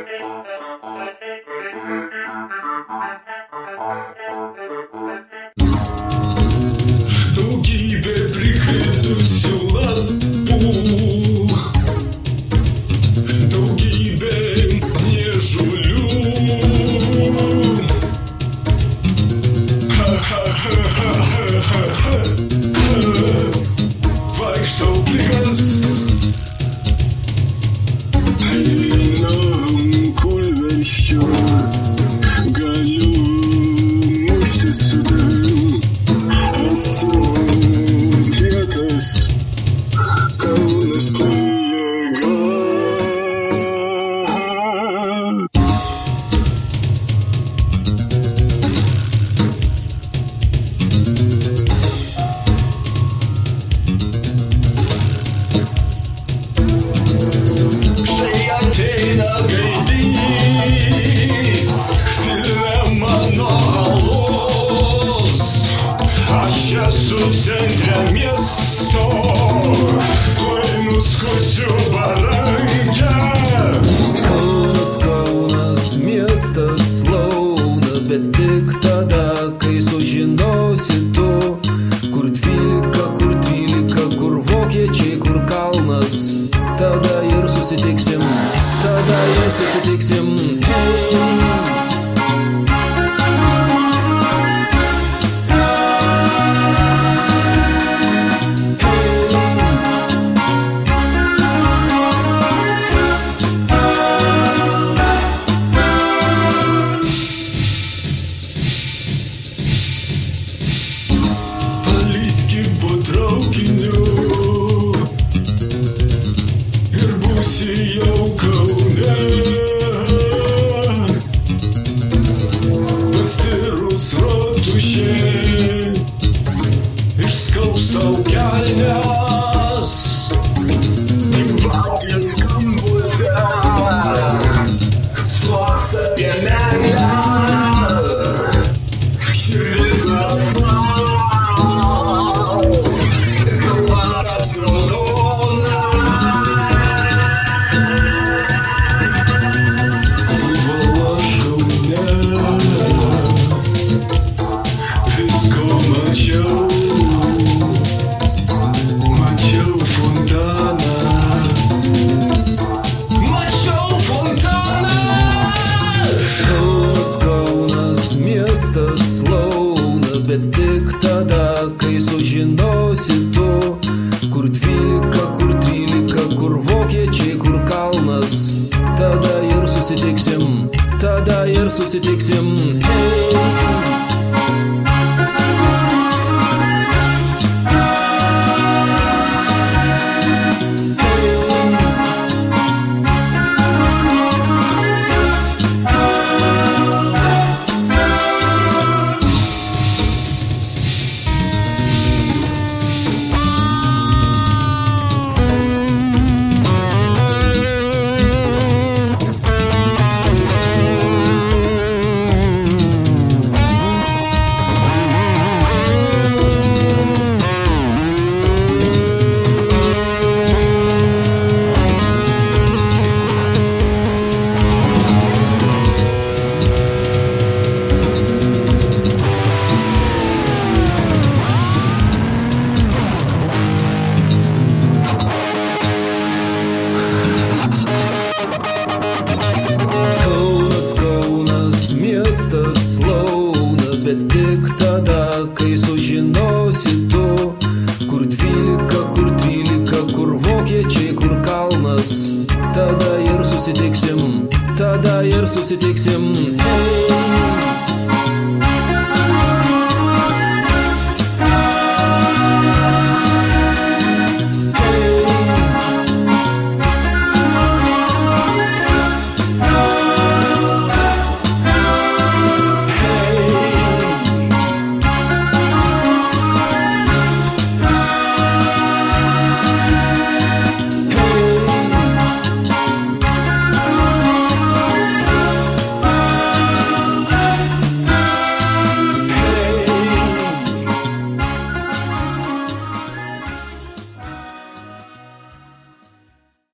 Daugybė prikritusių lapų, daugybė niežulių. Vaikštau plikas, einam kūlversčiu, galiu muštis su tavim. Esu kietas, Kaunas tai jėga. Štai ateina gaidys, pilve mano alus. Aš esu centre miesto, tuoj nuskusiu barangę. Kaunas, miestas launas, bet tik tada, kai sužinosi tu, kur 12, kur 13, kur vokiečiai, kur kalnas. Tada ir susitiksim, tada ir susitiksim. Palyski po traukiniu ir būsi jau Kaune. Pastirus rotušė, išskaus tau kelnes. Gyvatės kambuose suos apie meilę. Širdis apsmaus, kalvaras raudona. Buvau aš Kaune, visko mačiau. Mačiau fontaną, mačiau fontaną. Kaunas, Kaunas, miestas launas, bet tik tada, kai sužinosi tu, kur 12, kur 13, kur vokiečiai, kur kalnas. Tada ir susitiksim, tada ir susitiksim. Miestas launas, bet tik tada, kai sužinosi tu, kur 12, kur 13, kur vokiečiai, kur kalnas. Tada ir susitiksim, tada ir susitiksim.